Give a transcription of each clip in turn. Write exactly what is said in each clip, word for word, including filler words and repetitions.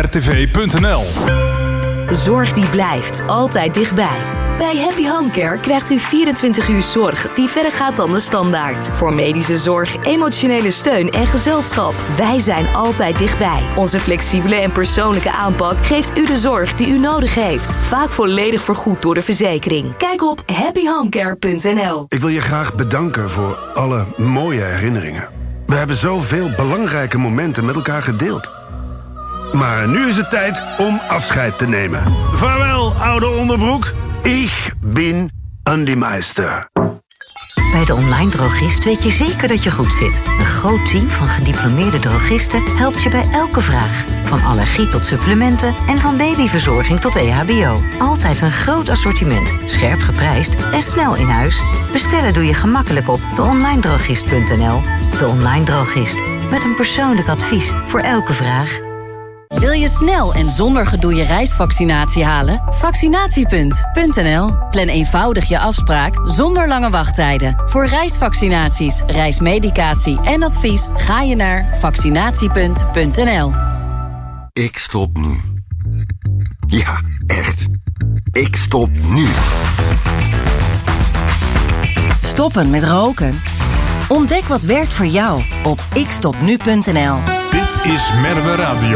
r t v punt n l. Zorg die blijft altijd dichtbij. Bij Happy Home Care krijgt u vierentwintig uur zorg die verder gaat dan de standaard. Voor medische zorg, emotionele steun en gezelschap. Wij zijn altijd dichtbij. Onze flexibele en persoonlijke aanpak geeft u de zorg die u nodig heeft. Vaak volledig vergoed door de verzekering. Kijk op happy home care punt n l. Ik wil je graag bedanken voor alle mooie herinneringen. We hebben zoveel belangrijke momenten met elkaar gedeeld. Maar nu is het tijd om afscheid te nemen. Vaarwel, oude onderbroek. Ik ben Andy Meister. Bij de Online Drogist weet je zeker dat je goed zit. Een groot team van gediplomeerde drogisten helpt je bij elke vraag. Van allergie tot supplementen en van babyverzorging tot E H B O. Altijd een groot assortiment, scherp geprijsd en snel in huis. Bestellen doe je gemakkelijk op de online drogist punt n l. De Online Drogist. Met een persoonlijk advies voor elke vraag. Wil je snel en zonder gedoe je reisvaccinatie halen? Vaccinatiepunt punt n l. Plan eenvoudig je afspraak zonder lange wachttijden. Voor reisvaccinaties, reismedicatie en advies ga je naar vaccinatiepunt punt n l. Ik stop nu. Ja, echt. Ik stop nu. Stoppen met roken? Ontdek wat werkt voor jou op ik stop nu punt n l. Dit is Merwe Radio.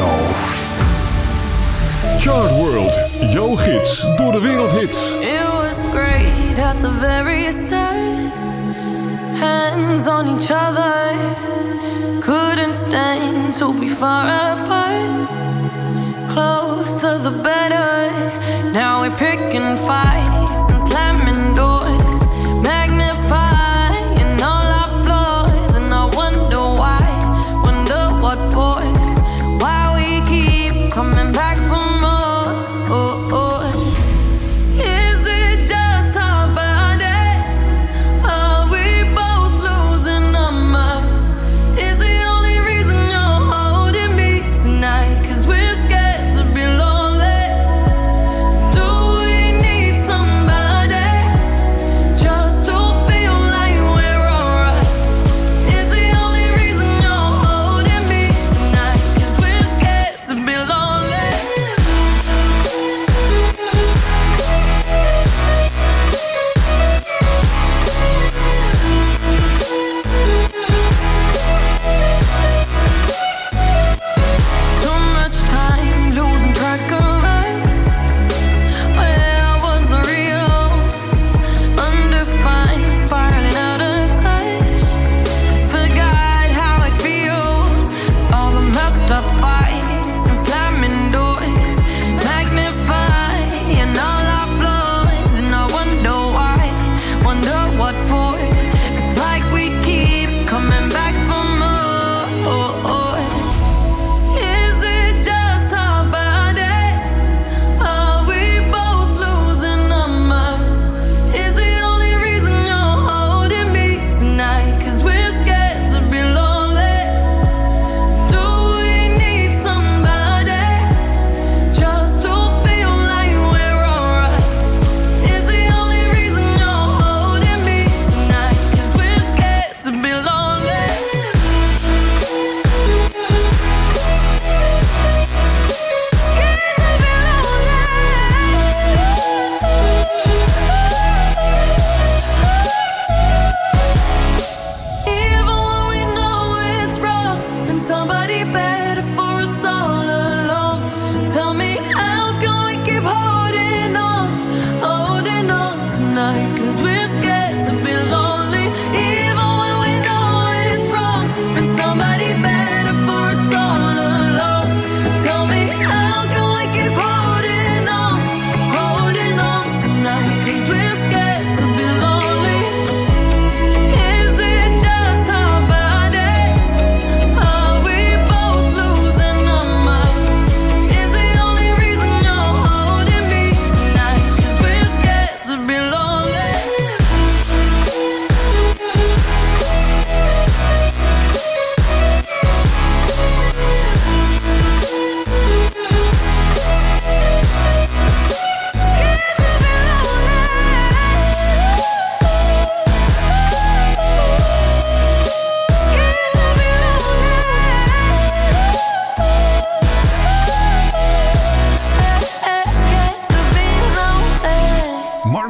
Chart World, jouw gids door de wereldhits. It was great at the very start. Hands on each other. Couldn't stand to be far apart. Closer the better. Now we're picking fights and slamming doors. Magnifying all our flaws. And I wonder why. Wonder what for. Why we keep coming back for more. Oh, oh. Is it just our bodies? Are we both losing our minds? Is the only reason you're holding me tonight? 'Cause we're scared to be lonely. Do we need some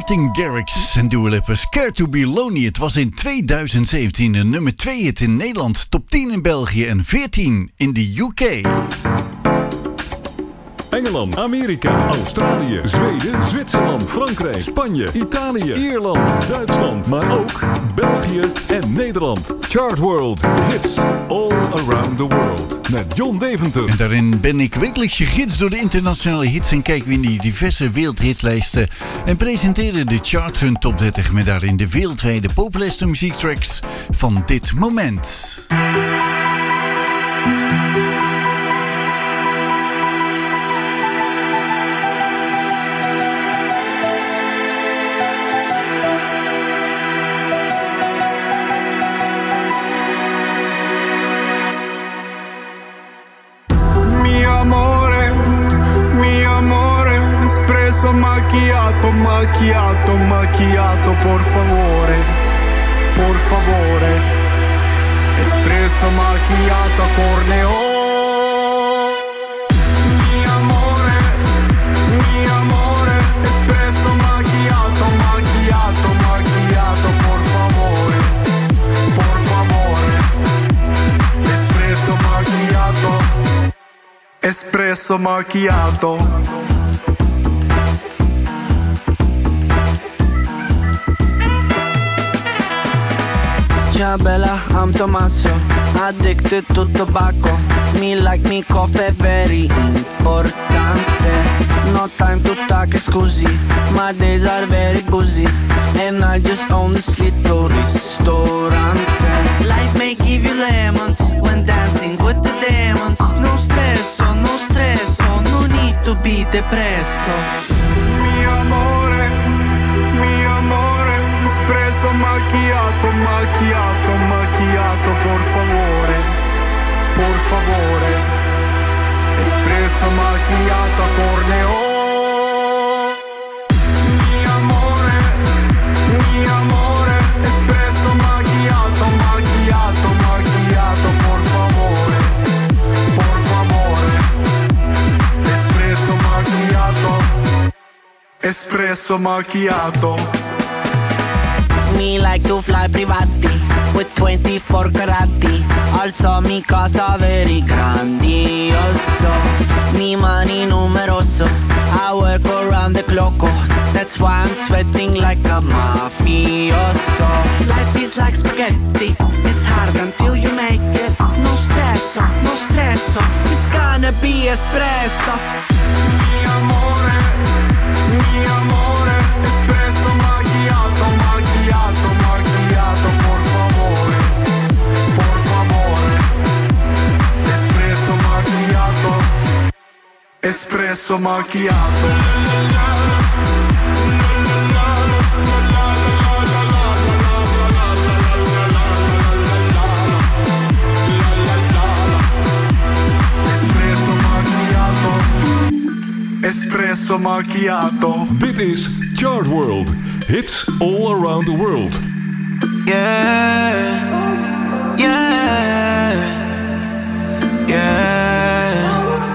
Martin Garrix en Dua Lipa, Scared to be Lonely. Het was in tweeduizend zeventien de nummer twee hit in Nederland, top tien in België en veertien in de U K. Engeland, Amerika, Australië, Zweden, Zwitserland, Frankrijk, Spanje, Italië, Ierland, Duitsland, maar ook België en Nederland. Chart World Hits All Around the World met John Deventer. En daarin ben ik wekelijks je gids door de internationale hits en kijken we in die diverse wereldhitlijsten en presenteren de Chart Run Top dertig met daarin de wereldwijde populairste muziektracks van dit moment. Espresso macchiato, macchiato, macchiato, por favore, por favore. Espresso macchiato a corneo. Mi amore, mi amore. Espresso macchiato, macchiato, macchiato, por favore, por favore. Espresso macchiato, espresso macchiato. Ciao bella, I'm Tommaso, addicted to tobacco. Me like me coffee, very importante. No time to talk, scusi, my days are very busy. And I just own this little ristorante. Life may give you lemons when dancing with the demons. No stresso, no stresso, no need to be depresso. Mi amore, mi amore. Espresso macchiato, macchiato, macchiato, por favore, por favore. Espresso macchiato a corneo. Mi amore, mi amore. Espresso macchiato, macchiato, macchiato, por favore, por favore. Espresso macchiato, espresso macchiato. Me like to fly privati with twenty-four carati. Also mi casa very grandioso. Mi money numeroso. I work around the clock. That's why I'm sweating like a mafioso. Life is like spaghetti. It's hard until you make it. No stresso, no stresso. It's gonna be espresso. Mi amore, mi amore. Espresso macchiato, macchiato, macchiato, por favore, por favore. Espresso macchiato, espresso macchiato. Espresso macchiato, espresso macchiato. Dit is Chart World. Hits all around the world. Yeah, yeah, yeah.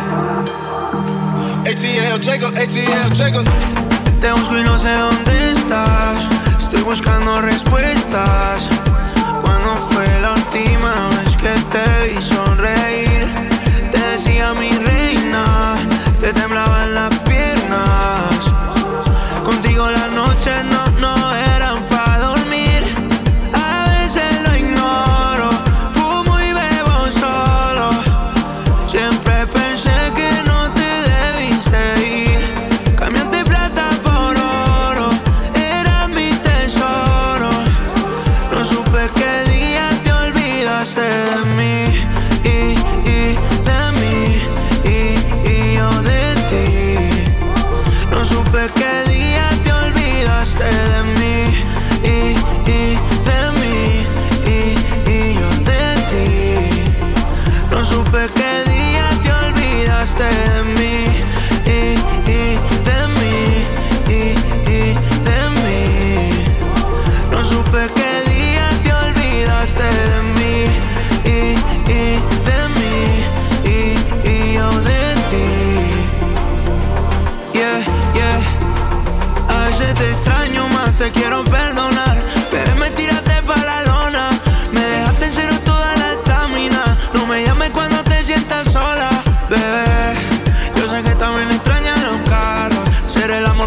A T L Jacob, A T L Jacob. Te busco y no sé dónde estás. Estoy buscando respuestas. ¿Cuándo fue la última vez que te vi sonreír? Te decía mi reina, te temblaban las piernas. Contigo las noches no, no eran pa' dormir. A veces lo ignoro, fumo y bebo solo. Siempre pensé que no te debiste ir. Cambiaste plata por oro, eras mi tesoro. No supe qué día te olvidaste de mí y, y de mí y, y yo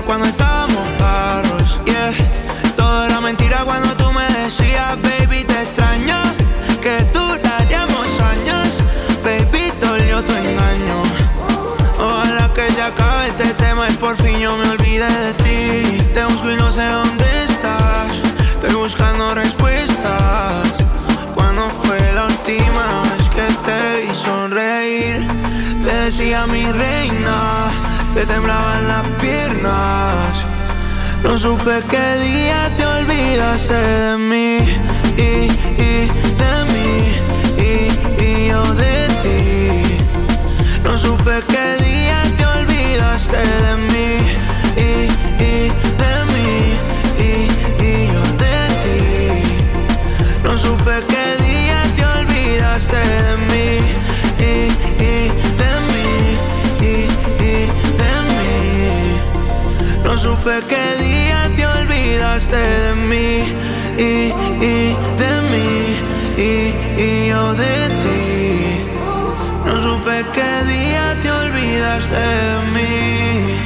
cuando estábamos claros, yeah. Todo era mentira cuando tú me decías, baby, te extraño, que duraríamos años, baby, dolió tu engaño. Ojalá que se acabe este tema y por fin yo me olvide de ti. Te busco y no sé dónde estás, estoy buscando respuestas. ¿Cuándo fue la última vez que te vi sonreír? Te decía mi reina, te temblaban las piernas. No supe qué día te olvidaste de mí y, y de mí y, y yo de ti. No supe qué día te olvidaste de mí y, y de mí y, y yo de ti. No supe qué día te olvidaste de mí y, y de mí y, y de mí. No supe qué día te olvidaste de mí y, y de mí y, y yo de ti. No supe qué día te olvidaste de mí.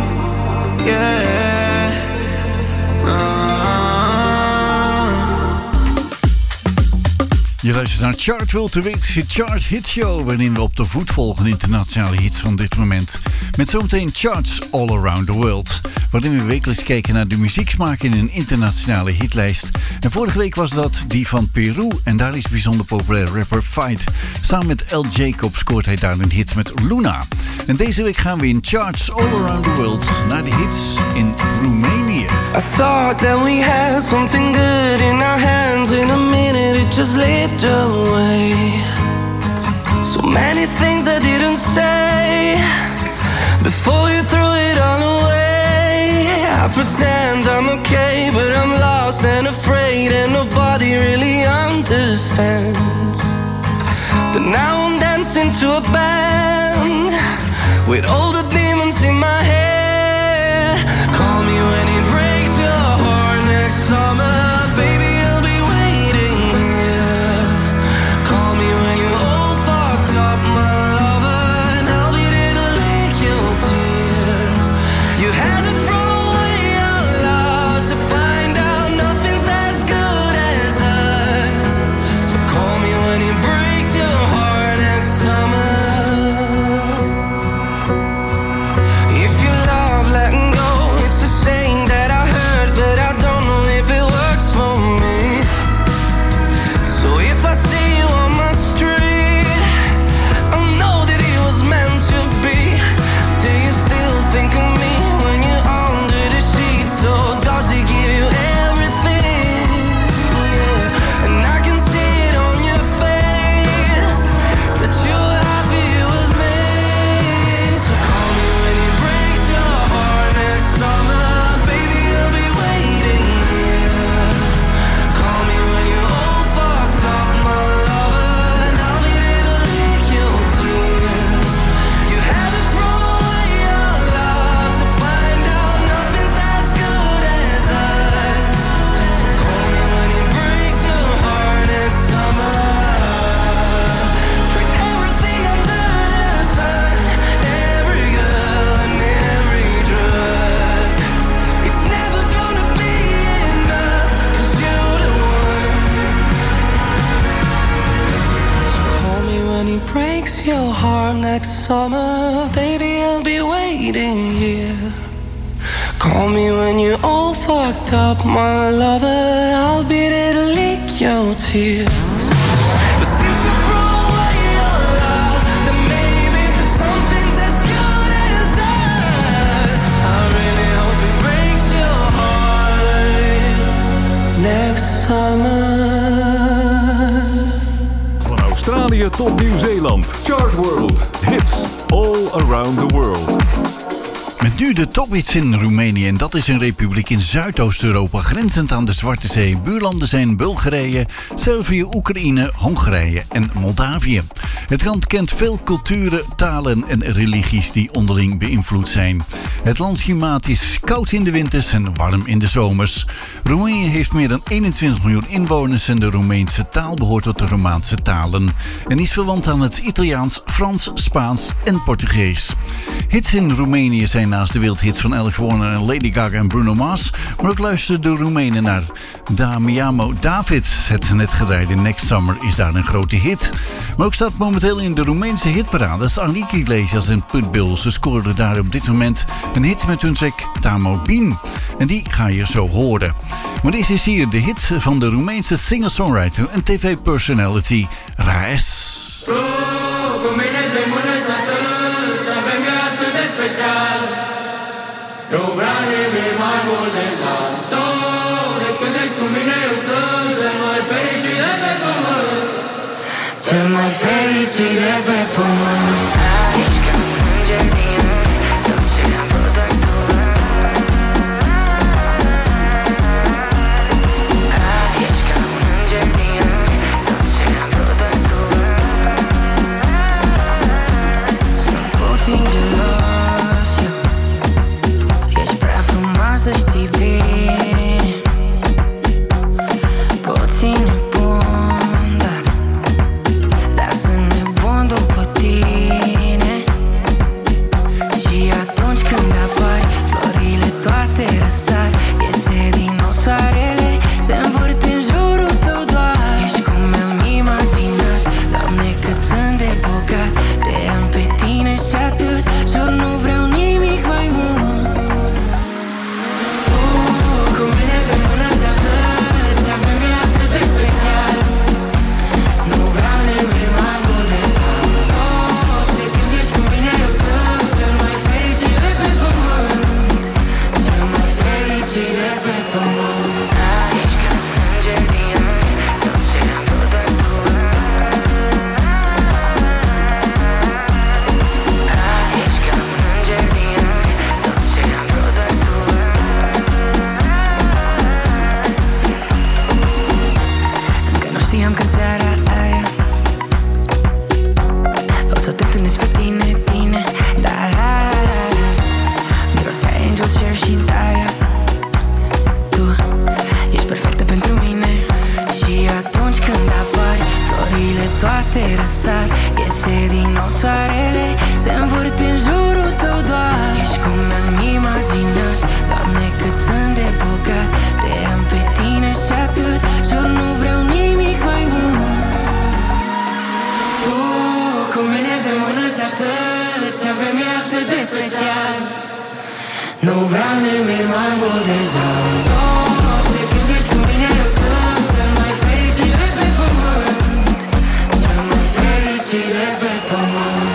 Yeah. Ah. Je luistert naar Chartworld, de wekelijkse Chart Hit Show, waarin we op de voet volgen internationale hits van dit moment. Met zometeen charts all around the world, waarin we wekelijks kijken naar de muzieksmaak in een internationale hitlijst. En vorige week was dat die van Peru en daar is bijzonder populair rapper Fight. Samen met L. Jacob scoort hij daar een hit met Luna. En deze week gaan we in charts all around the world naar de hits in Roemenië. I thought that we had something good in our hands. In a minute it just slipped away. So many things I didn't say before you threw it all away. I pretend I'm okay, but I'm lost and afraid, and nobody really understands. But now I'm dancing to a band with all the demons in my head. Call me when it breaks your heart next summer. Baby, I'll be waiting here. Call me when you're all fucked up, my lover, and I'll be there to lick your tears. You had to throw away your love to find out nothing's as good as us. So call me when it breaks your heart next summer. If you love letting go, it's a saying that I heard, but I don't know if it works for me. So if I see you on my street, I know that it was meant to be. Do you still think of me when you're under the sheets? So does it give you everything? Yeah. And I can see it on your face that you're happy with me. So call me when it breaks your heart next summer. Baby, I'll be waiting here. Call me when you're all fucked up, my lover, and I'll be there to lick your tears. You had to throw away your love to find out nothing's as good as us. So call me when it breaks your heart next summer. Tried everything under the sun, every girl and every drug. It's never gonna be enough, 'cause you're the one. So call me when it breaks your heart next summer. Baby, I'll be waiting here. Call me when you're all fucked up, my lover. I'll be there to lick your tears. But since you threw away your love, then maybe something's as good as us. I really hope it breaks your heart next summer. Van Australië tot Nieuw-Zeeland. Chartworld. Hits all around the world. Met nu de tophits in Roemenië en dat is een republiek in Zuidoost-Europa grenzend aan de Zwarte Zee. Buurlanden zijn Bulgarije, Servië, Oekraïne, Hongarije en Moldavië. Het land kent veel culturen, talen en religies die onderling beïnvloed zijn. Het landsklimaat is koud in de winters en warm in de zomers. Roemenië heeft meer dan eenentwintig miljoen inwoners en de Roemeense taal behoort tot de Romaanse talen en is verwant aan het Italiaans, Frans, Spaans en Portugees. Hits in Roemenië zijn naast de wereldhits van Alex Warner en Lady Gaga en Bruno Mars, maar ook luisteren de Roemenen naar Damiano David. Het net gedraaide Next Summer is daar een grote hit. Maar ook staat momenteel in de Roemeense hitparades Enrique Iglesias en Pitbull. Ze scoorden daar op dit moment een hit met hun track Tamo Bin. En die ga je zo horen. Maar deze is hier de hit van de Roemeense singer-songwriter en tv-personality Raes. Nu vreau nimic mai mult deja. Tot de când ești cu mine eu sunt cel mai fericit de pe pământ. Cel mai fericit de pe pământ. Ești ca un înger din tot ce am vrut doar tu. Ești ca un înger din tot ce am vrut doar tu. Sunt puțin gelos eu. Ești prea frumoasă, știi bine. Puțin nebun, dar Dar sunt nebun după tine. Și atunci când apari, florile toate răsar. Iese din nou soarele, se învârte în jurul tău doar. Ești cum mi-am imaginat, Doamne, cât sunt de bogat. Te am pe tine și atât, jur nu vreau nimic mai mult. Tu cu mine de mână și atât, ce avem e atât de special. Nu vreau nimic mai mult deja. Tot de când ești cu mine eu sunt cel mai fericit de pe pământ. Cel mai fericit de pe pământ. Ești ca un înger din tot ce am vrut doar tu. Ești ca un înger din tot ce am vrut doar tu. Încă nu știam că seara aia o să te întâlnesc pe tine, tine, da. Mirosea Angel Share și Daia. Tu ești perfectă pentru mine. Și atunci când apari, florile toate răsar. Iese din nou soarele, se învârte în jurul tău doar. Ești cum mi-am imaginat, Doamne, cât sunt de bogat. Te am pe tine și atât, jur nu vreau nimic mai mult. Tu cu mine de mână și atât, ce avem e atât de special. Nu vreau nimic mai mult deja. Tot de când ești cu mine eu sunt cel mai fericit de pe pământ. Cel mai fericit de pe pământ.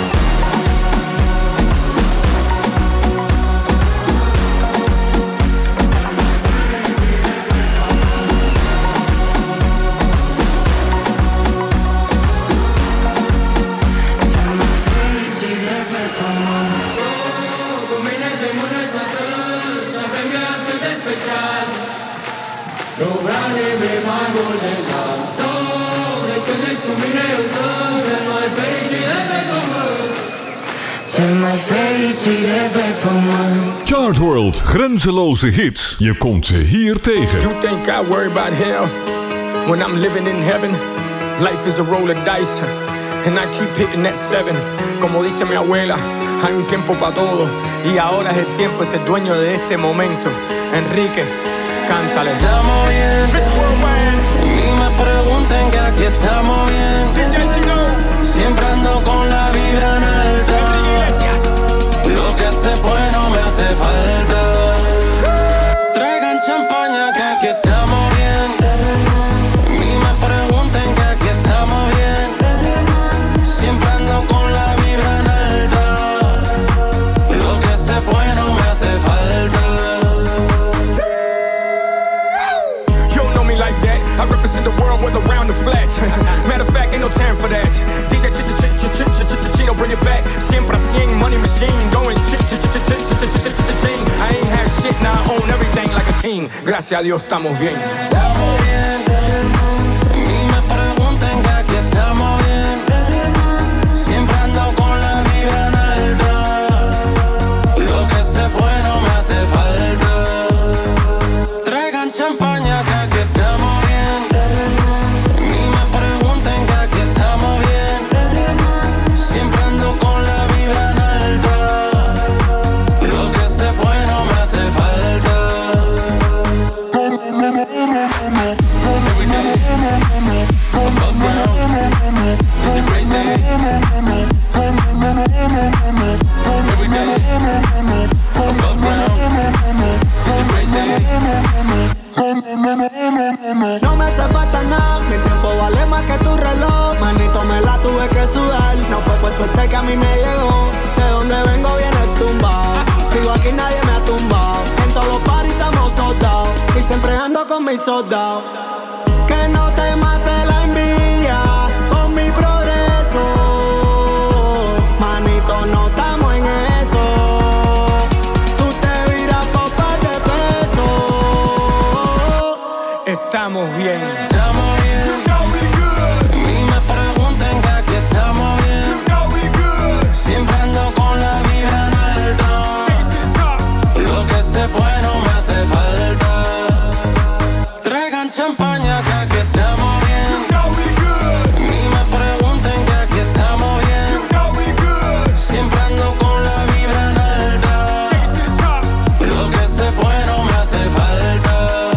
Cel mai fericit de pe pământ. Cu mine de mână și atât, ce avem e atât de special. Nu vreau nimic mai mult deja. Tot de când ești cu mine eu sunt cel mai fericit de pe pământ. Cel mai fericit de pe pământ. Chart World, grenzeloze hits. Je komt ze hier tegen. You think I worry about hell when I'm living in heaven? Life is a roll of dice and I keep hitting that seven. Como dice mi abuela, hay un tiempo para todo y ahora es el tiempo, es el dueño de este momento. Enrique, cántale. Estamos bien, ni me pregunten que aquí estamos bien. Siempre ando con la vibra en alta. Lo que se fue no me hace falta. Traigan champaña que aquí estamos bien. Ni me pregunten que aquí estamos bien. Siempre ando con la vibra en alta. Lo que se fue no me hace falta. You don't know me like that. I represent the world with around the flash. Matter of fact, ain't no time for that. D J ch ch ch ch ch ch ch Chino, bring it back. Siempre así, money machine, going ch ch ch ch ch ch ch ch ch ching. I ain't have shit, now I own everything like a king. Gracias a Dios estamos bien. Estamos bien. Ni me pregunten que aquí estamos bien. Siempre ando con la vibra en alta. Lo que se fue no me hace falta. Traigan champaña que aquí estamos bien. Ni me pregunten que aquí estamos bien. Siempre ando con la vibra en alta. todo me hizo down. Que no te mate la envidia con mi progreso. Manito, no estamos en eso. Tú te viras por par de pesos. Estamos bien. Estamos bien. You know we good. Ni me pregunten que aquí estamos bien. You know we good. Siempre ando con la vibra en alta. Lo que se fue no me hace falta. Traigan champaña que aquí estamos bien. You know we good. Ni me pregunten que aquí estamos bien. You know we good. Siempre ando con la vibra en alta. Lo que se fue no me hace falta.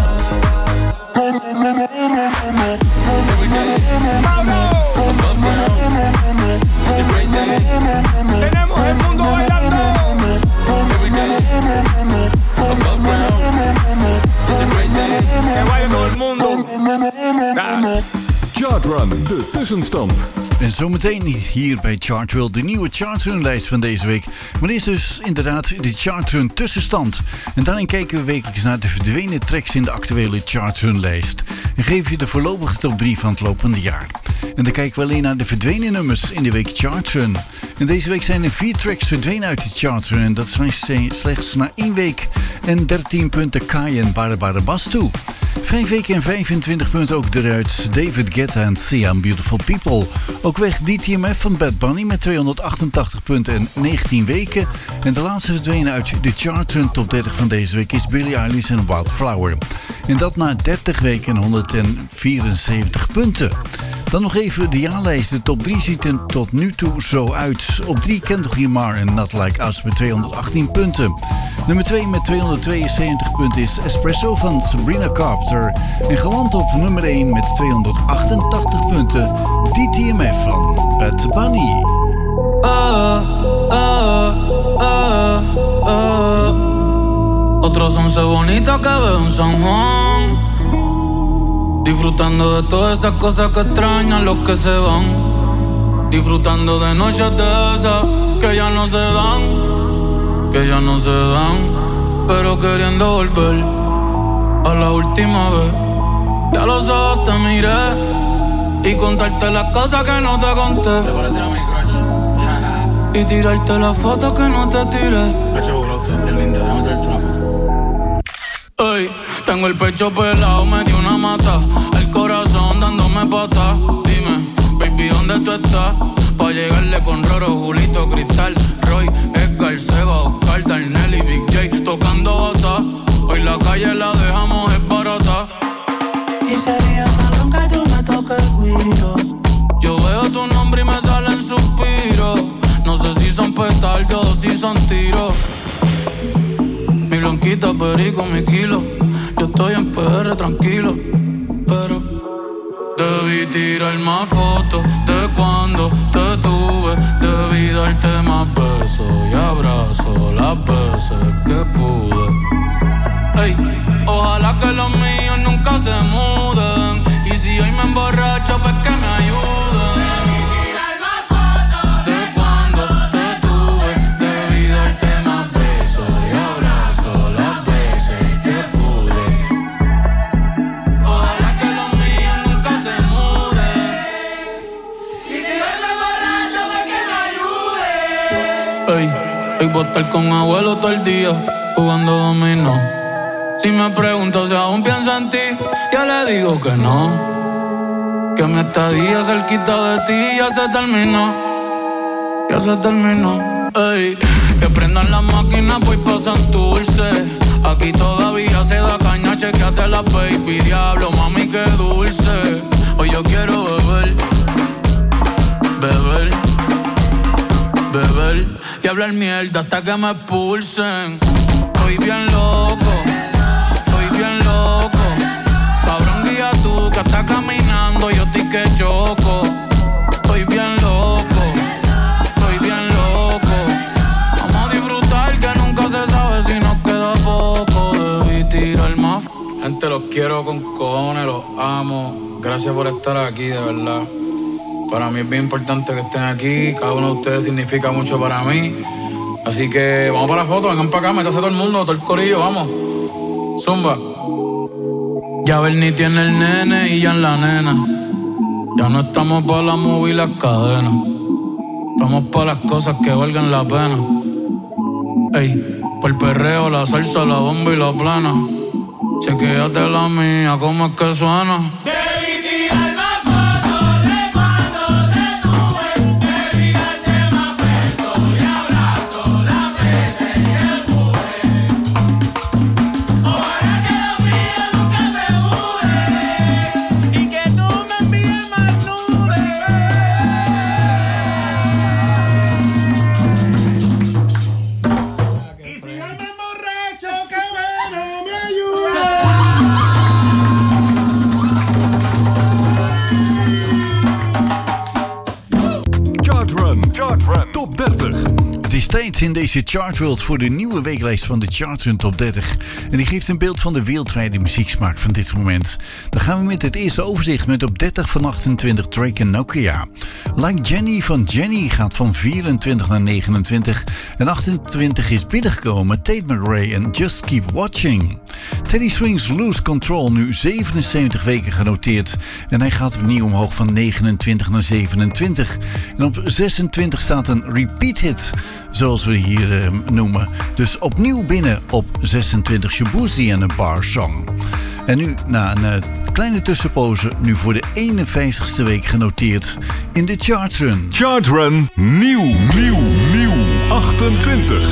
Every day, above ground. It's a great day. Tenemos el mundo bailando. Every day, above ground. It's a great day. Que baile todo el mundo. Chartrun, de tussenstand. En zometeen hier bij Chartworld de nieuwe Chartrun-lijst van deze week. Maar eerst dus inderdaad de Chartrun tussenstand. En daarin kijken we wekelijks naar de verdwenen tracks in de actuele Chartrun-lijst. En geven je de voorlopige top drie van het lopende jaar. En dan kijken we alleen naar de verdwenen nummers in de week Chartrun. En deze week zijn er vier tracks verdwenen uit de Chartrun. En dat zijn slechts na één week en dertien punten Kai en Barbara Bastu. Vijf weken en vijfentwintig punten ook eruit. David Guetta en Sia, Beautiful People. Ook weg D T M F van Bad Bunny met tweehonderdachtentachtig punten en negentien weken. En de laatste verdwenen uit de Chartrun top dertig van deze week is Billie Eilish en Wildflower. En dat na dertig weken en honderdvierenzeventig punten. Dan nog even de jaarlijst. De top drie ziet er tot nu toe zo uit. Op drie Kendrick Lamar en Not Like Us met tweehonderdachttien punten. Nummer twee met tweehonderdtweeënzeventig punten is Espresso van Sabrina Carpenter. En geland op nummer één met tweehonderdachtentachtig punten D T M F van Bad Bunny. Uh, uh, uh, uh. Otros once bonitas que veo en San Juan. Disfrutando de todas esas cosas que extrañan los que se van. Disfrutando de noches de esas que ya no se dan, que ya no se dan, pero queriendo volver a la última vez. Ya los ojos te miré y contarte las cosas que no te conté. Te parece a mi crush. Y tirarte las fotos que no te tiré. Hacho, bro, tú eres bien linda, déjame traerte una foto. Ey, tengo el pecho pelado, me dio una mata. El corazón dándome patas. Dime, baby, ¿dónde tú estás? Pa' llegarle con Roro, Julito, Cristal, Roy, Edgar, Seba, Oscar, Darnell y Big J tocando bata. Hoy la calle la dejamos es barata. Y sería cabrón que tú me toques el guiro. Yo veo tu nombre y me salen suspiros. No sé si son petardos o si son tiros. Mi blanquita, perico, mi kilo. Yo estoy en P R tranquilo, pero debí tirar más fotos de cuando te tuve. Debí darte más besos y abrazos las veces que pude. Ey, ojalá que los míos nunca se muden. Y si hoy me emborracho, pues que me ayuden. Hoy voy a estar con abuelo todo el día jugando dominó. Si me pregunto si aún pienso en ti, ya le digo que no. Que mi estadía cerquita de ti ya se terminó. Ya se terminó. Ey, que prendan las máquinas pues pasan dulce. Aquí todavía se da caña, chequeate la baby. Diablo, mami, qué dulce. Hoy yo quiero beber, beber, beber y hablar mierda hasta que me expulsen. Estoy bien loco, estoy bien loco. Cabrón, guía tú que estás caminando, yo estoy que choco. Estoy bien loco, estoy bien loco. Vamos a disfrutar que nunca se sabe si nos queda poco. Debí tirar más. Gente, los quiero con cojones, los amo. Gracias por estar aquí, de verdad. Para mí es bien importante que estén aquí. Cada uno de ustedes significa mucho para mí. Así que vamos para la foto, vengan para acá, métase todo el mundo, todo el corillo, vamos. Zumba. Ya Bernie tiene el nene y ya en la nena. Ya no estamos pa' la movie y las cadenas. Estamos pa' las cosas que valgan la pena. Ey, pa' el perreo, la salsa, la bomba y la plana. Chequéate la mía, ¿cómo es que suena? Tijd in deze Chartworld voor de nieuwe weeklijst van de Chartrun Top dertig. En die geeft een beeld van de wereldwijde muzieksmaak van dit moment. Dan gaan we met het eerste overzicht met op dertig van achtentwintig Drake en Nokia. Like Jenny van Jenny gaat van vierentwintig naar negenentwintig. En achtentwintig is binnengekomen Tate McRae en Just Keep Watching. Teddy Swings Lose Control nu zevenenzeventig weken genoteerd. En hij gaat opnieuw omhoog van negenentwintig naar zevenentwintig. En op zesentwintig staat een repeat hit, zoals we hier uh, noemen. Dus opnieuw binnen op zesentwintig Shaboozey en een Bar Song. En nu, na een uh, kleine tussenpoze, nu voor de eenenvijftigste week genoteerd in de Chartrun. Chartrun, nieuw, nieuw, nieuw, achtentwintig.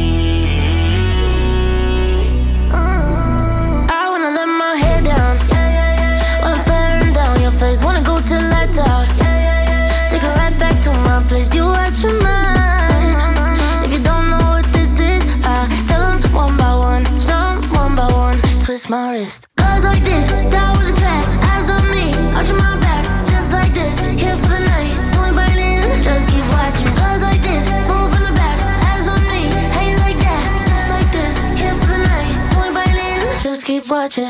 Face wanna go till lights out. Take a ride back to my place. You out your mind. If you don't know what this is, I tell them one by one, some one by one. Twist my wrist. Goes like this, start with a track. Eyes on me, arch my back. Just like this, here for the night. You ain't biting, just keep watching. Goes like this, move from the back. Eyes on me, hey like that. Just like this, here for the night. You ain't biting, just keep watching.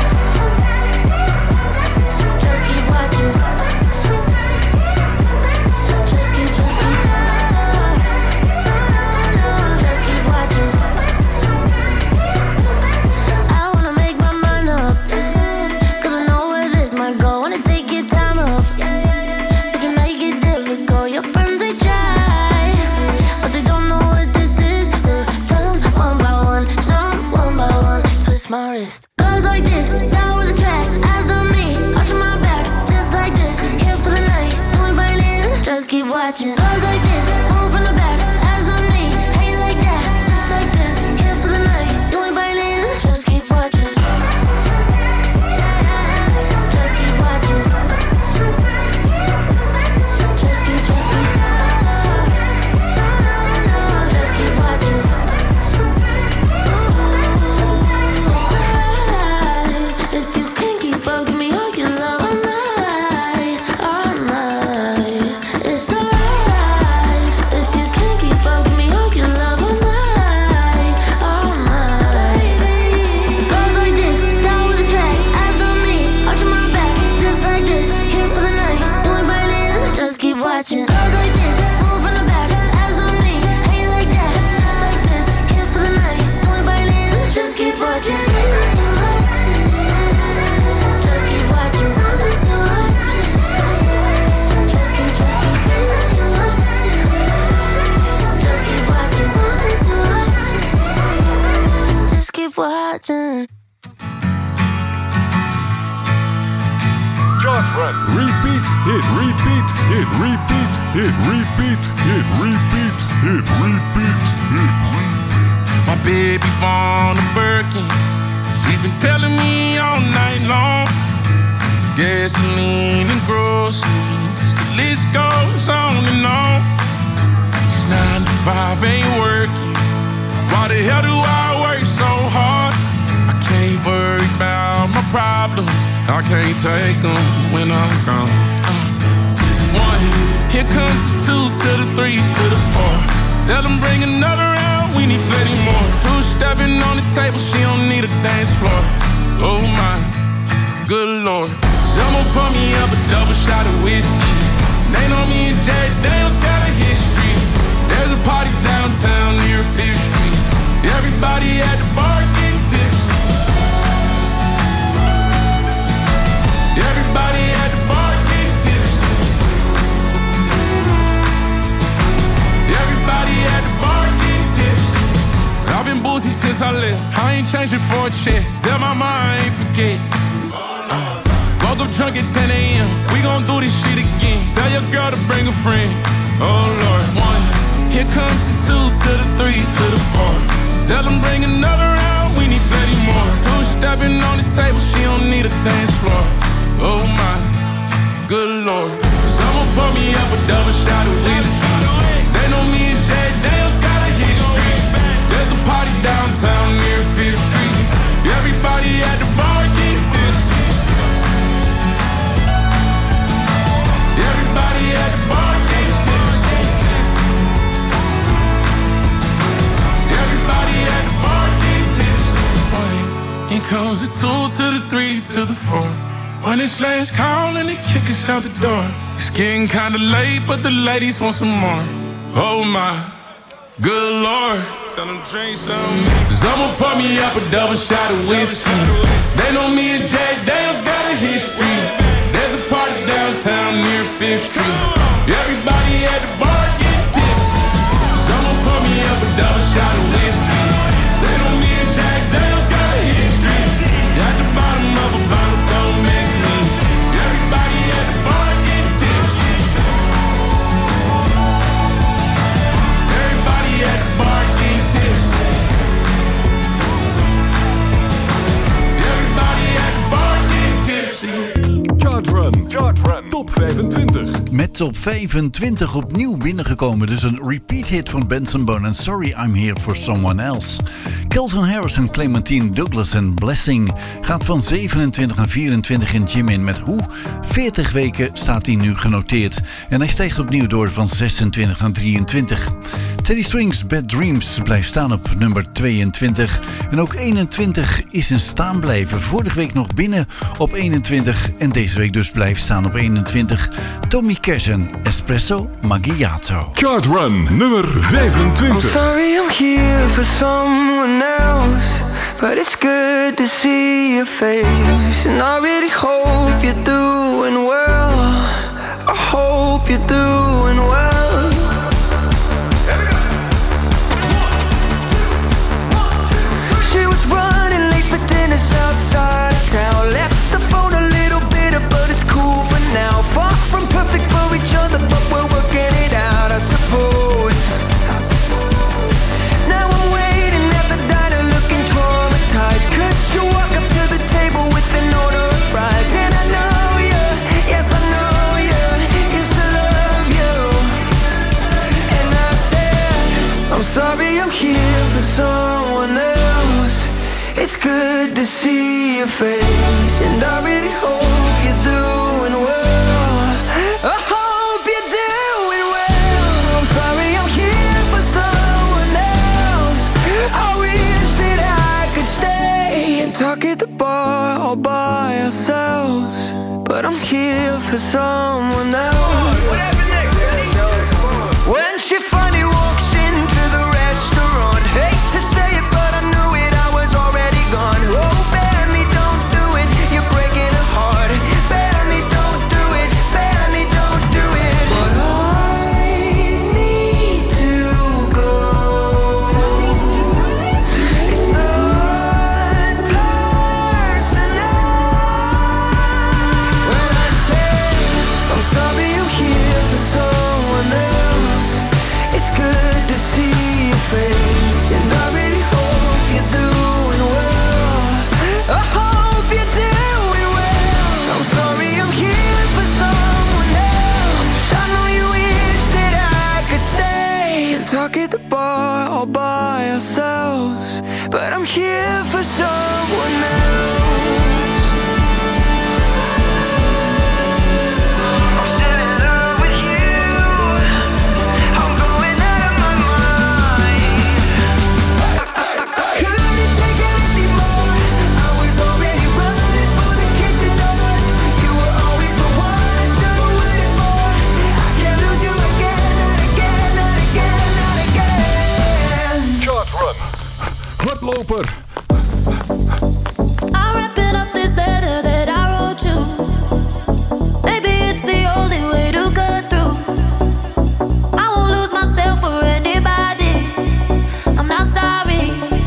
Goes like this, start with a track. Eyes on me, arch my back. Just like this, here for the night. You ain't biting, just keep watching. Goes like this, move from the back. Eyes on me, hey like that. Just like this, here for the night. You ain't biting, just keep watching. Just keep watching. Just keep, just keep. Just keep watching. Watching. Repeat, hit, repeat, hit, repeat, hit, repeat, hit, repeat, hit, repeat, hit. My baby born a Birkin. She's been telling me all night long. Gasoline and groceries, the list goes on and on. This nine to five ain't working. Why the hell do I work so hard? I can't worry about my problems. I can't take them when I'm gone. Uh, one, here comes the two to the three to the four. Tell them bring another round, we need plenty more. Two stepping on the table, she don't need a dance floor. Oh my, good lord. Someone pour me up a double shot of whiskey. They know me and Jack Daniels got a history. There's a party downtown near Fifth Street. Everybody at the bar getting tipsy. been boozy since I left. I ain't changing for a check. Tell my mom I ain't forget. Uh, woke up drunk at ten a.m. We gon' do this shit again. Tell your girl to bring a friend. Oh Lord, one. Here comes the two to the three to the four. Tell them bring another round. We need plenty more. Two stepping on the table. She don't need a dance floor. Oh my, good Lord. Someone pour me up a double shot of whiskey. They know me and Jay Daniels got a history. There's a party downtown near Fifth Street. Everybody at the bar getting tipsy. Everybody at the bar getting tipsy. Everybody at the bar getting tipsy. Here comes the two to the three to the four. When it's last call and they kick us out the door. It's getting kinda late, but the ladies want some more. Oh my, good Lord. Tell them drink some. Cause I'ma pour me up a double shot of whiskey. They know me and Jack Daniels got a history. There's a party downtown near Fifth Street. Everybody at the bar getting tipsy. Cause I'ma pour me up a double shot of whiskey. They know me and Jack Daniels got a history. At the bottom of a bottle, don't miss me. Everybody at the bar getting tipsy. Everybody at the bar getting tipsy. Everybody at the bar getting tipsy. Chart Run. Chart Run. Top vijfentwintig. Met top vijfentwintig opnieuw binnengekomen. Dus een repeat hit van Benson Boone en Sorry I'm Here for Someone Else. Calvin Harris en Clementine Douglas en Blessing gaat van zevenentwintig naar vierentwintig in Jim in met hoe? veertig weken staat hij nu genoteerd. En hij stijgt opnieuw door van zesentwintig naar drieëntwintig. Teddy Swings Bad Dreams blijft staan op nummer tweeëntwintig. En ook eenentwintig is een staan blijven. Vorige week nog binnen op eenentwintig. En deze week dus blijft staan op eenentwintig. Tommy Cash en Espresso Macchiato. Chart Run nummer vijfentwintig. I'm sorry I'm here for someone else, but it's good to see your face. And I really hope you're doing well. I hope you're doing well. She was running late for dinner outside of town. Left the phone a little bitter, but it's cool for now. Far from perfect for each other, but we're working it out, I suppose. Now I'm waiting at the diner looking traumatized, cause you walk up to the table with an order of fries. And I know you, yes I know you, used to love you. And I said, I'm sorry I'm here for someone else. It's good to see your face, and I really hope you're doing well. I hope you're doing well. I'm sorry I'm here for someone else. I wish that I could stay and talk at the bar all by ourselves, but I'm here for someone else. What happened next, Eddie? When she finally walks into the restaurant, hate to say it, but I knew it, I was already gone. Oh, Benny, don't do it, you're breaking her heart. Benny, don't do it, Benny, don't do it. But I need to go. It's not personal. When I say I'm sorry I'm here for someone else, it's good to see your face, and I really hope you're doing well. I hope you're doing well. I'm sorry I'm here for someone else. I know you wish that I could stay and talk at the bar all by ourselves, but I'm here for someone else. I'm still in love with you. I'm going out of my mind. Couldn't take it anymore. I was already running for the kitchen doors. You were always the one I should've waited for. I can't lose you again, not again, not again, not again. Chart Run. Hardloper. I'm wrapping up this letter that I wrote you. Maybe it's the only way to cut through. I won't lose myself for anybody. I'm not sorry.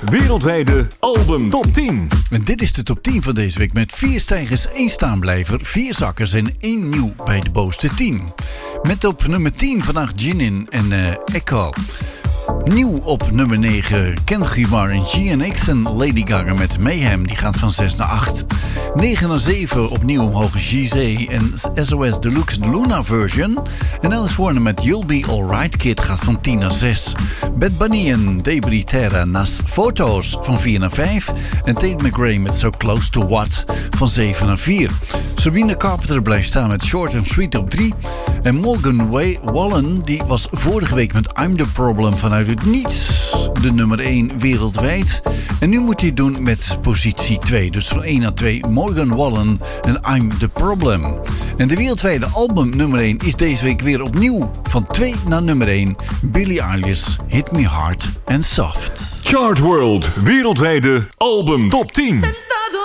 wereldwijde album top tien. En dit is de top tien van deze week met vier stijgers, één staanblijver, vier zakkers en één nieuw bij de bovenste tien. Met op nummer tien vandaag Jinin en uh, Echo. Nieuw op nummer negen Kendrick Lamar en G N X en Lady Gaga met Mayhem. Die gaat van zes naar acht. negen naar zeven opnieuw omhoog G Z en S O S Deluxe Luna version. En Alice Warner met You'll Be Alright Kid gaat van tien naar zes. Bad Bunny en Debris Terra Nas Fotos van vier naar vijf. En Tate McRae met So Close to What van zeven naar vier. Sabrina Carpenter blijft staan met Short and Sweet op drie. En Morgan Way Wallen die was vorige week met I'm the Problem vanuit het niets de nummer één wereldwijd. En nu moet hij het doen met positie twee. Dus van één naar twee Morgan Wallen en I'm the Problem. En de wereldwijde album nummer één is deze week weer opnieuw van twee naar nummer één. Billie Eilish, Hit Me Hard and Soft. Chart World, wereldwijde album top tien. Sentado,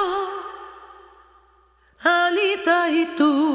Anita y tú.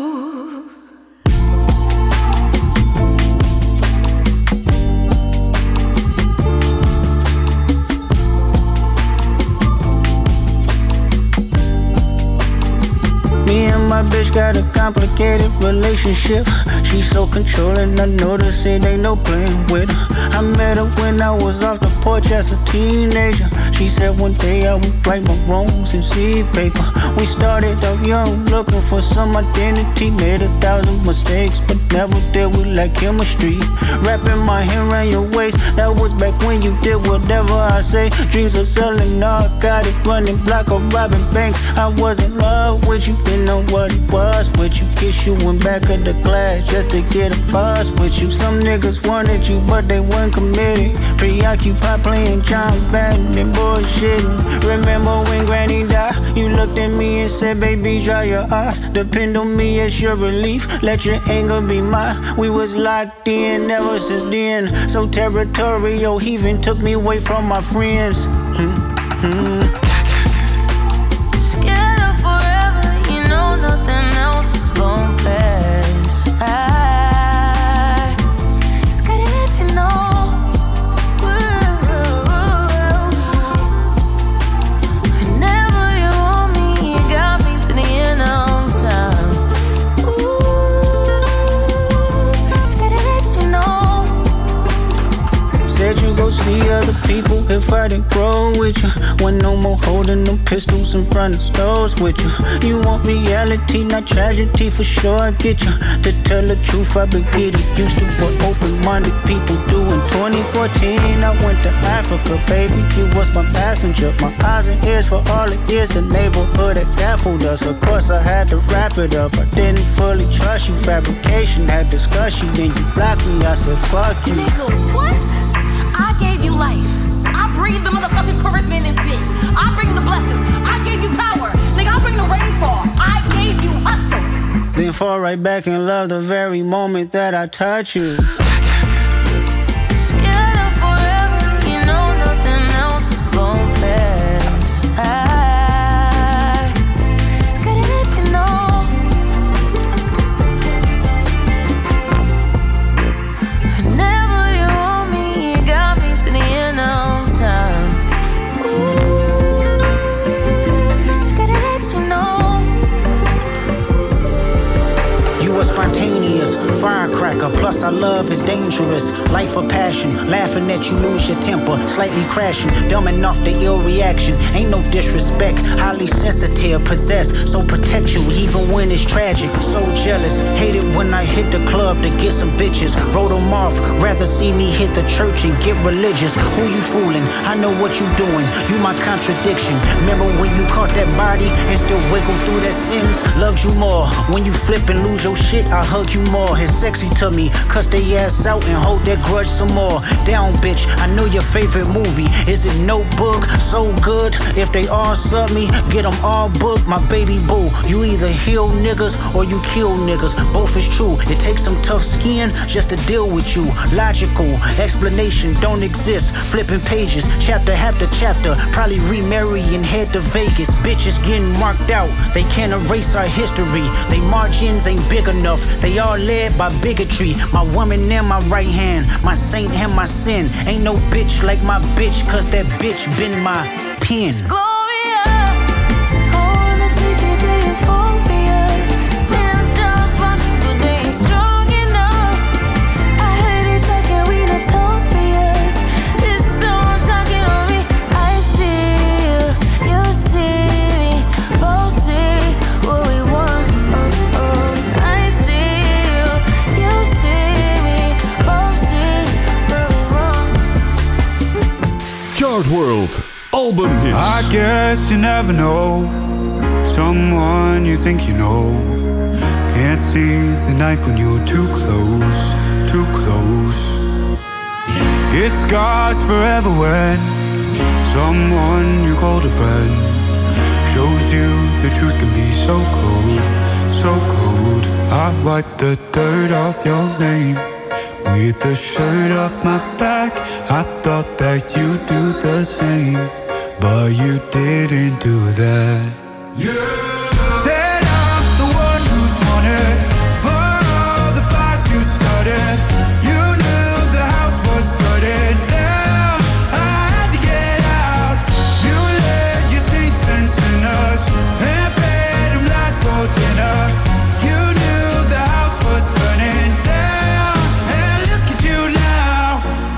Me and my bitch got a complicated relationship. She's so controlling, I notice it ain't no playing with her. I met her when I was off the porch as a teenager. She said one day I would write my wrongs in seed paper. We started out young, looking for some identity. Made a thousand mistakes, but never did we like chemistry. Wrapping my hand around your waist, that was back when you did whatever I say. Dreams of selling narcotics, running block or robbing banks. I was in love with you, didn't know what it was with you. Kiss you in back of the class just to get a buzz with you. Some niggas wanted you, but they weren't committed. Preoccupied playing John Madden and bullshitting. Remember when Granny died? You looked at me and said, baby, dry your eyes. Depend on me as your relief. Let your anger be mine. We was locked in ever since then. So territorial, he even took me away from my friends. Mm-hmm. Scared of forever, you know nothing else is gon' pass. I just gotta let you know. Whenever you want me, you got me to the end of time. Ooh, just gotta let you know. Said you go see other people if I didn't grow with you. When no more holding them pistols in front of stores with you. You want reality, not tragedy, for sure I get you. To tell the truth, I've been getting used to what open-minded people do. In twenty fourteen, I went to Africa, baby. You was my passenger, my eyes and ears for all it is. The neighborhood that baffled us. Of course, I had to wrap it up. I didn't fully trust you. Fabrication had discussion, then you blocked me. I said, fuck you. Nigga, what? I gave you life. I breathe the motherfucking charisma in this bitch. I bring the blessings. I gave you power. Nigga, I bring the rainfall. I gave you hustle. Then fall right back in love the very moment that I touch you. Scared of forever, you know nothing else is gon' pass. I just gotta let you know. Whenever you want me, you got me to the end of time. Ooh, just gotta let you know. You were spontaneous, firecracker, plus our love is dangerous. Life of passion, laughing at you lose your temper, slightly crashing, dumbing off the ill reaction. Ain't no disrespect, highly sensitive, possessed, so protect you even when it's tragic. So jealous, hate it when I hit the club to get some bitches. Wrote them off, rather see me hit the church and get religious. Who you fooling? I know what you doing, you my contradiction. Remember when you caught that body and still wiggle through that sins? Loved you more, when you flip and lose your shit, I hug you more. It's sexy to me, cuss they ass out and hold that grudge some more. Down bitch, I know your favorite movie. Is it Notebook? So good, if they all sub me, get them all booked. My baby boo, you either heal niggas or you kill niggas. Both is true, it takes some tough skin just to deal with you. Logical, explanation don't exist. Flipping pages, chapter after chapter. Probably remarry and head to Vegas. Bitches getting marked out, they can't erase our history. They margins ain't big enough, they all led by by bigotry. My woman in my right hand, my saint and my sin. Ain't no bitch like my bitch, cause that bitch been my pen. Gloria, I wanna take you to euphoria. Damn, just one, but they ain't strong enough. I heard it's like a we notorious. This song talking on me. I see you, you see me, both see what we want. Oh, oh. I see you, you see me, both see what we want. Chart World album hits. I guess you never know someone you think you know. Can't see the knife when you're too close, too close. It scars forever when someone you called a friend shows you the truth can be so cold, so cold. I wipe the dirt off your name with the shirt off my back. I thought that you'd do the same, but you didn't do that. Yeah. Said I'm the one who's wanted for all the fights you started. You knew the house was burning down. I had to get out. You led your saints and sinners and fed them lies for dinner. You knew the house was burning down, and look at you now.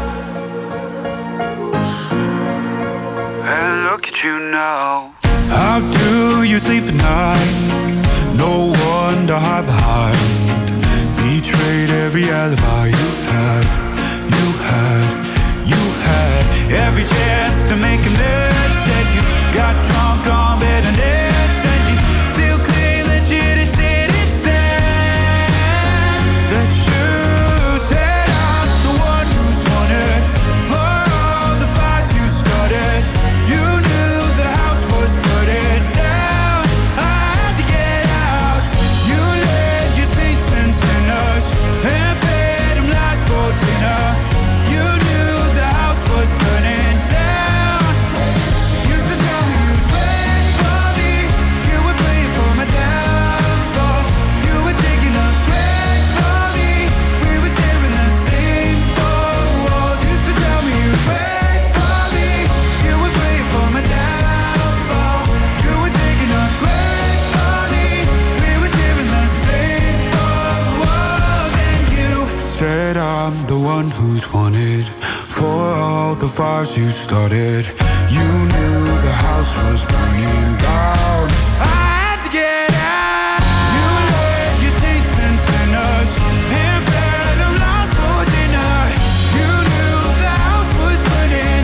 And look at you now. How do you sleep at night? No one to hide behind. Betrayed every alibi you had, you had, you had. Every chance to make amends that you got drunk on bitterness, and you still claim that you didn't see it said. That you said I'm the one who's wanted for all the fights you started. You knew the house was burning down. I had to get out. You led your saints and sinners and fed them lies for dinner. You knew the house was burning down. Used to tell me you'd wait for me. You would play for my downfall. You were taking a break for me. We were sharing the same four walls. Used to tell me you'd wait for me. You would play for my downfall. You were taking a break for me. We were sharing the same four walls. And you said I'm the one who's wanted for all the fires you started. You knew the house was burning down. I had to get out. You led your saints and sinners and fed them lies for dinner. You knew the house was burning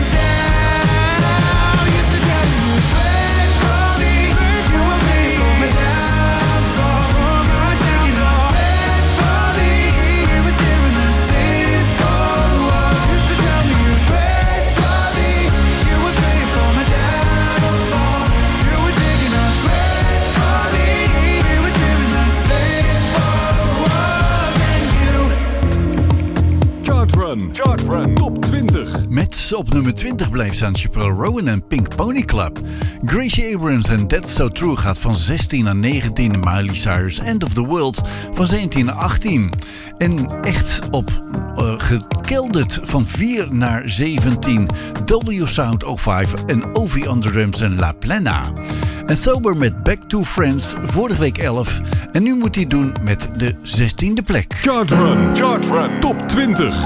down. Used to tell me you'd wait for me. You were waiting for my downfall, for my downfall. Wait for me. We were sharing the same four walls. Used to tell me you'd wait for me. You were waiting for my downfall. You were taking a break for me. We were sharing the same four walls. And you Chart Run. Chart Run. Top twintig. Met op nummer twintig blijft staan Chappelle Rowan en Pink Pony Club. Gracie Abrams en That's So True gaat van zestien naar negentien. En Miley Cyrus End of the World van zeventien naar achttien. En echt op uh, gekelderd van vier naar zeventien. W Sound oh vijf en Ovi on the drums en La Plena. En Sober met Back to Friends, vorige week elf. En nu moet hij doen met de zestiende plek. Chart Run. Chart Run. Top twintig.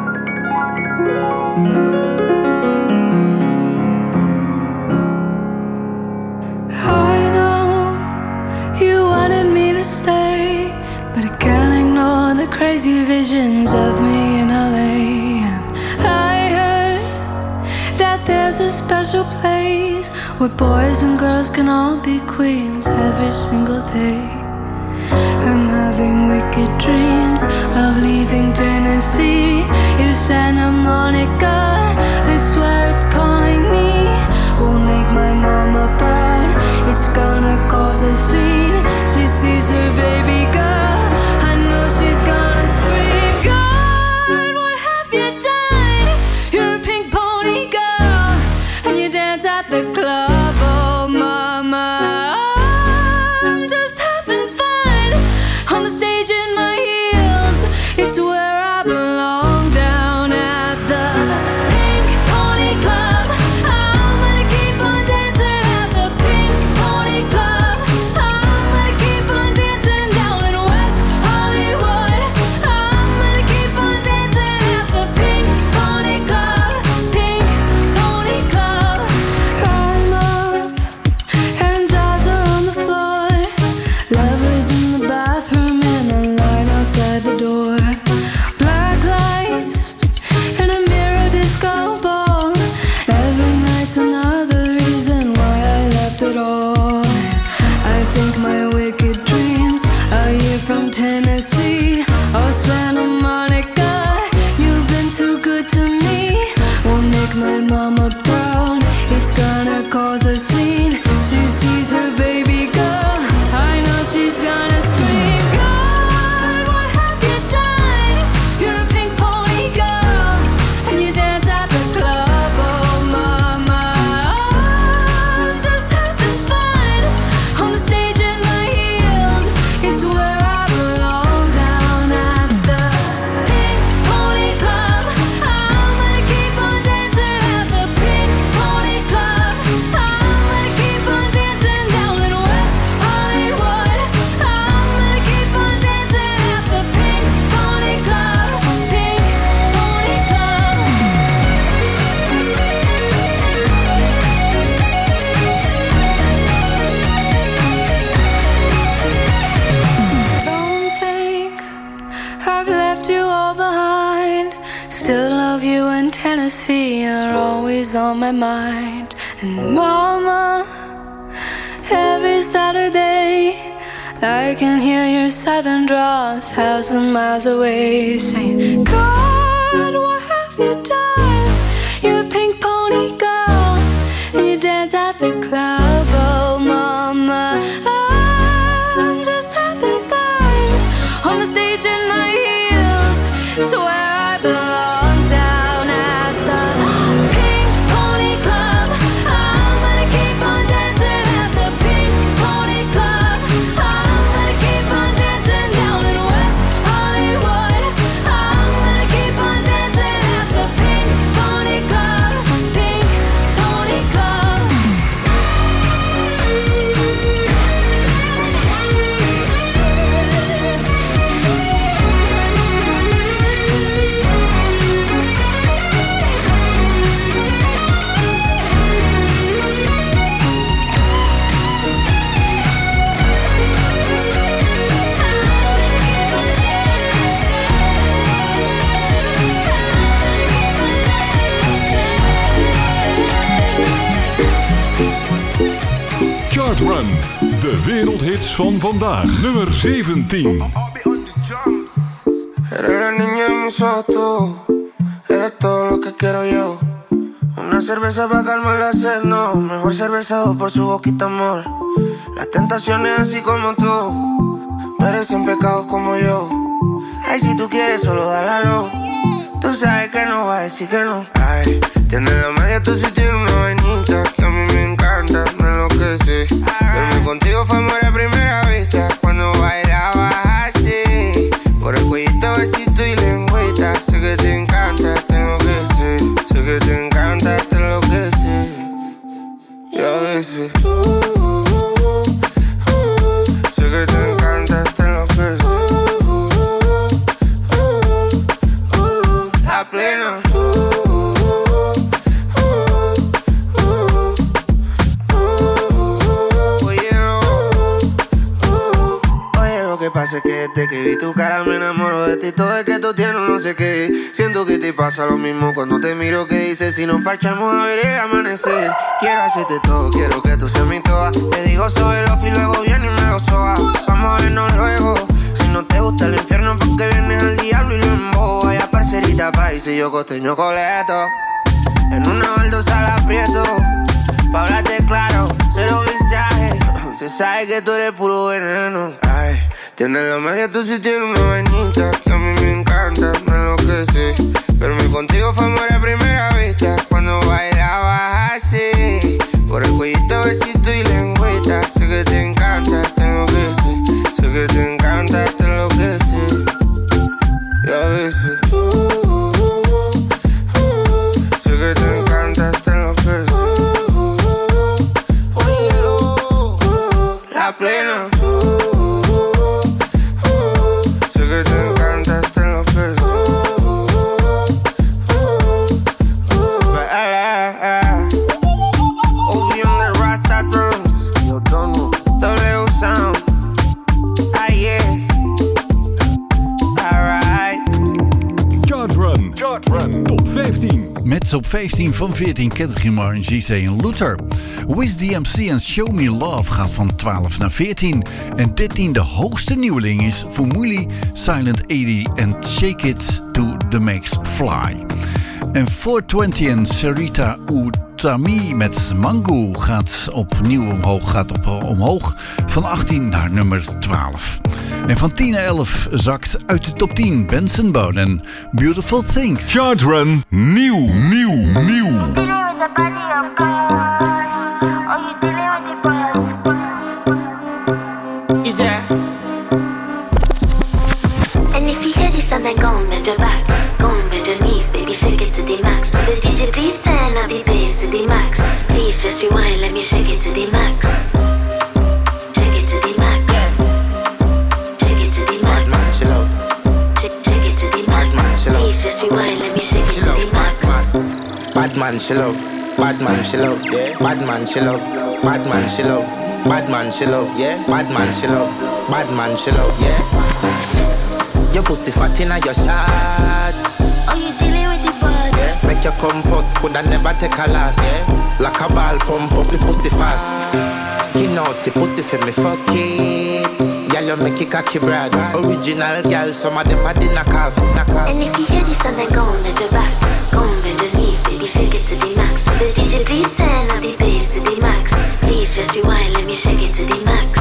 I know you wanted me to stay, but I can't ignore the crazy visions of me in L A. And I heard that there's a special place where boys and girls can all be queens every single day. I'm having wicked dreams of leaving Tennessee. You Santa Monica, I swear it's calling me. Won't make my mama proud, it's gonna cause a scene. She sees her baby girl, I know she's gonna scream. God, what have you done? You're a pink pony girl, and you dance at the club. Oh mama, I'm just having fun on the stage in my heels. Tennessee or Santa Monica. You've been too good to me. Won't make my mama proud. It's gonna cause a scene. She sees her baby girl. I know she's gonna scream. God, what have you done? You're a pink pony girl, and you dance at the club. Oh, mama, I'm just having fun on the stage in my heels. It's where I belong, down at the Pink Pony Club. I'm gonna keep on dancing at the Pink Pony Club. I'm gonna keep on dancing down in West Hollywood. I'm gonna keep on dancing at the Pink Pony Club. Pink Pony Club. Don't think I've left you all behind. Still love you in Tennessee. You're always on my mind. And mama, every Saturday I can hear your southern drawl a thousand miles away, saying, God, what have you done? You're a pink pony girl, and you dance at the club. Oh, mama, I'm just having fun on the stage in my heels. It's where I belong, down at the Pink Pony Club. I'm gonna keep on dancing at the Pink Pony Club. I'm gonna keep on dancing down in West Hollywood. I'm gonna keep on dancing at the Pink Pony Club. Pink Pony Club. Chart Run, de wereldhits van vandaag. Nummer zeventien. Eres la niña de mis ojos, tú. Eres todo lo que quiero yo. Una cerveza para calmar la sed, no. Mejor cervezado por su boquita, amor. Las tentaciones así como tú merecen pecados como yo. Ay, si tú quieres solo dale a luz. Tú sabes que no va a decir que no. Ay, tienes la magia, tú sí tienes una vainita que a mí me encanta, me enloquece. Verme contigo fue amor a primera vista cuando bailabas así. Por el cuellito, besito y lengüita. Sé que te encanta, tengo que ser. Sé que te encanta, te enloquece. Y a veces sé que te encanta, te enloquece. La plena. Pasa que desde que vi tu cara me enamoro de ti. Todo es que tú tienes no sé qué. Siento que te pasa lo mismo cuando te miro. Que dices si nos parchamos a ver el amanecer. Quiero hacerte todo, quiero que tú seas mi toa. Te digo soy el off y luego viene y me lo soba. Vamos a vernos luego. Si no te gusta el infierno porque vienes al diablo y lo embobo. Vaya parcerita país y yo costeño coleto. En una baldosa la aprieto. Pa' hablarte claro, cero visaje. Se sabe que tú eres puro veneno. Ay, tienes la magia, tú sí tienes una vainita que a mí me encanta, me enloquece. Verme contigo fue amor a primera vista cuando bailabas así. Por el cuellito, besito y lengüita. Sé que te encanta, tengo que ser. Sé que te encanta, te enloquece. Y a veces sé que te encanta, te enloquece. La plena. Sé que te encanta, te enloquece. O B on the Rasta drums. Yo tono W sound. Ah yeah. hits op vijftien van veertien. Kendrick Lamar en G C en Luther. Wiz D M C en Show Me Love gaat van twaalf naar veertien. En dertien de hoogste nieuweling is Fumuli, Silent eighty en Shake It to the Max Fly. En vierhonderdtwintig en Sarita Utami met Mango gaat opnieuw omhoog, gaat op, omhoog van achttien naar nummer twaalf. En van tien naar elf zakt uit de top tien Benson Bowen, Beautiful Things. Chartrun, nieuw, nieuw, nieuw. Is there? And if you hear this and then go on bend your back, go on bend your knees, baby shake it to the max. Will the D J please turn up the bass to the max? Please just rewind, let me shake it to the max. Shake it to the max. Shake it to the max. Bad man, she love. Shake, shake it to the max. Bad man, she love. Please just rewind, let me shake it to the max. Bad man, she love. Bad man, she love. Yeah. Bad man, she love. Bad man, she love. Bad man, she love. Yeah. Bad man, she love. Bad man, she love. Yeah. Your pussy fat inna your shot. Oh, you dealing with the boss? Yeah. Make you come first, coulda never take a last. Yeah. Like a ball, pump up the pussy fast. Skin out the pussy for me, fuck it. Girl, you make it cocky brad. Original girl, some of them a the knock off, knock off. And if you hear this and then go on bend your back, go on bend your knees, baby shake it to the max. Will the D J please turn up the bass to the max? Please just rewind, let me shake it to the max.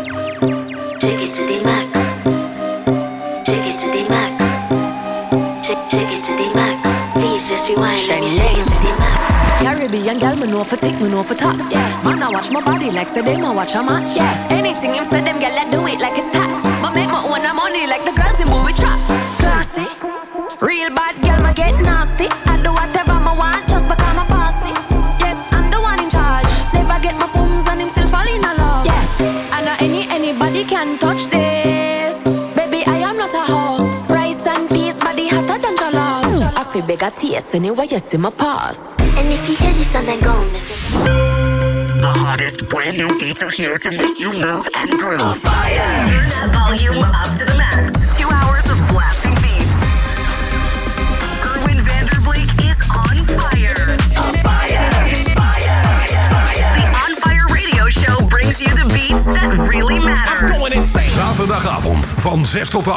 Shake it to the max. Shake it to the max. Shake, shake it to the max. Please just rewind, let me shake it to the max. Caribbean girl, me know for tick, me know for top. Yeah, man, I watch my body like say them I watch a match. Yeah, anything him say them girl, I do it like it's tax. But make my own money like the girls in movie trap. Classy, real bad girl, me get nasty. I do whatever I want just because I'm bossy. Yes, I'm the one in charge. Never get my pums and him still fall in love. Yes, I know any anybody can touch this. Baby, I am not a hoe. Rice and peas, body hotter than jollof. I feel bigger taste anyway, you see my pass. And if you hear this and then go on bend. The hottest brand new beats are here to make you move and groove. On fire! Turn that volume up to the max. Two hours of blasting beats. Erwin Vanderbleek is on fire. On fire. Fire. Fire. The On Fire Radio Show brings you the beats that really matter. Zaterdagavond van zes tot